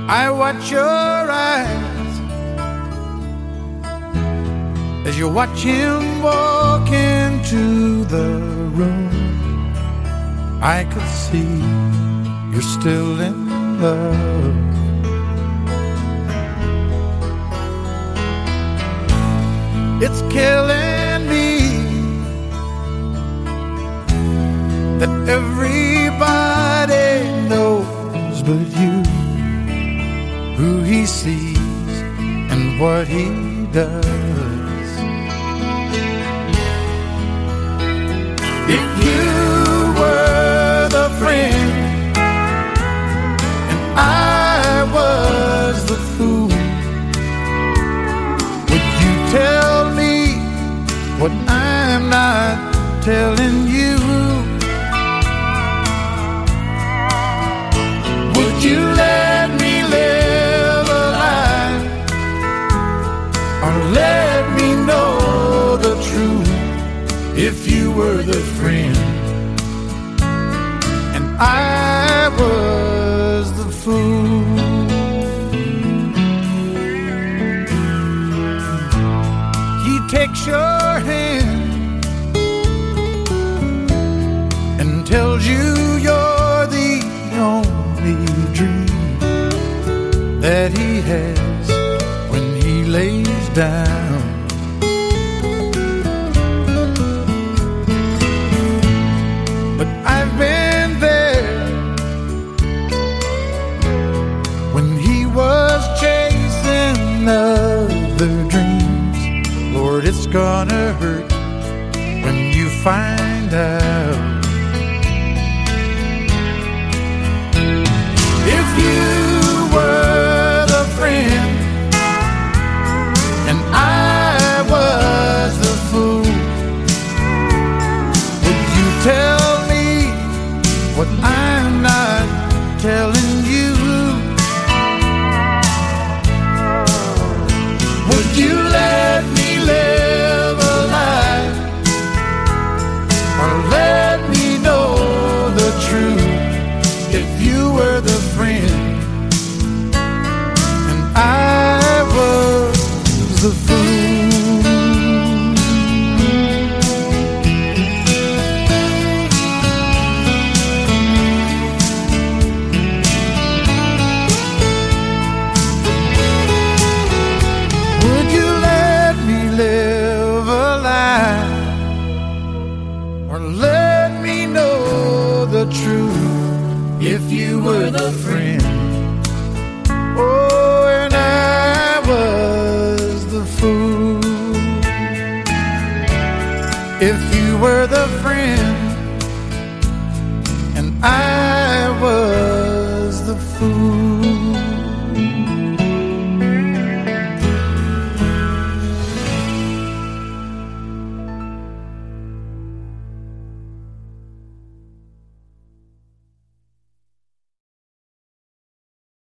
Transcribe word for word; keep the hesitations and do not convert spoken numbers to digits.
I watch your eyes as you watch him walk into the room. I could see you're still in love. It's killing me that everybody knows but you who he sees and what he does. If you were the friend and I was the fool, would you tell me what I'm not telling you? Would you let me live a lie, or let me know the truth? If you were the friend and I was the fool. He takes your hand and tells you you're the only dream that he has when he lays down. But I've been there when he was chasing other dreams. Lord, it's gonna hurt when you find out. If you were the friend and I was the fool, would you tell me what I'm not telling you? Would you let me live a lie, or let me know the truth? If you were the friend and I was the fool. Would you let me live a lie, or let me know the truth? If you were the friend, oh, and I was the fool. If you were the